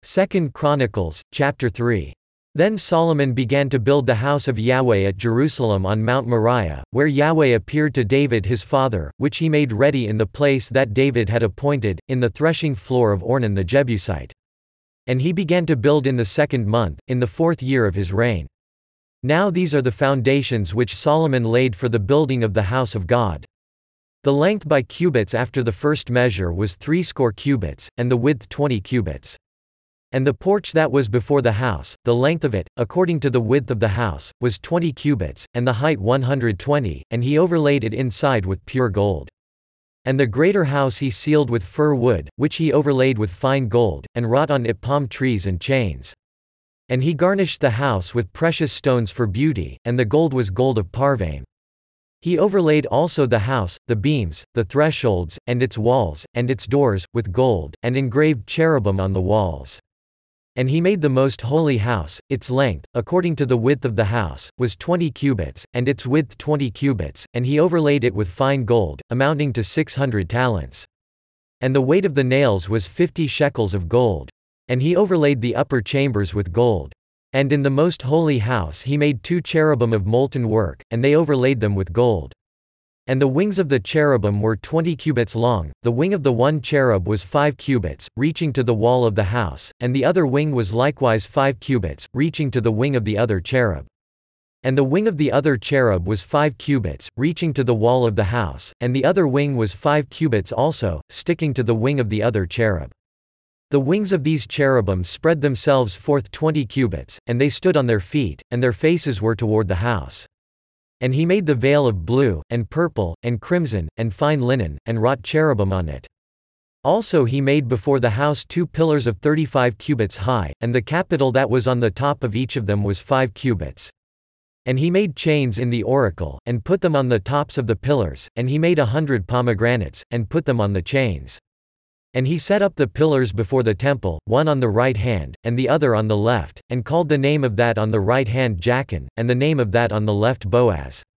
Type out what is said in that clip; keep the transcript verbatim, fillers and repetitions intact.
Second Chronicles, chapter three. Then Solomon began to build the house of Yahweh at Jerusalem on Mount Moriah, where Yahweh appeared to David his father, which he made ready in the place that David had appointed, in the threshing floor of Ornan the Jebusite. And he began to build in the second month, in the fourth year of his reign. Now these are the foundations which Solomon laid for the building of the house of God. The length by cubits after the first measure was threescore cubits, and the width twenty cubits. And the porch that was before the house, the length of it, according to the width of the house, was twenty cubits, and the height one hundred twenty, and he overlaid it inside with pure gold. And the greater house he sealed with fir wood, which he overlaid with fine gold, and wrought on it palm trees and chains. And he garnished the house with precious stones for beauty, and the gold was gold of Parvaim. He overlaid also the house, the beams, the thresholds, and its walls, and its doors, with gold, and engraved cherubim on the walls. And he made the most holy house. Its length, according to the width of the house, was twenty cubits, and its width twenty cubits, and he overlaid it with fine gold, amounting to six hundred talents. And the weight of the nails was fifty shekels of gold. And he overlaid the upper chambers with gold. And in the most holy house he made two cherubim of molten work, and they overlaid them with gold. And the wings of the cherubim were twenty cubits long, the wing of the one cherub was five cubits, reaching to the wall of the house, and the other wing was likewise five cubits, reaching to the wing of the other cherub. And the wing of the other cherub was five cubits, reaching to the wall of the house, and the other wing was five cubits also, sticking to the wing of the other cherub. The wings of these cherubim spread themselves forth twenty cubits, and they stood on their feet, and their faces were toward the house. And he made the veil of blue, and purple, and crimson, and fine linen, and wrought cherubim on it. Also he made before the house two pillars of thirty-five cubits high, and the capital that was on the top of each of them was five cubits. And he made chains in the oracle, and put them on the tops of the pillars, and he made a hundred pomegranates, and put them on the chains. And he set up the pillars before the temple, one on the right hand, and the other on the left, and called the name of that on the right hand Jachin, and the name of that on the left Boaz.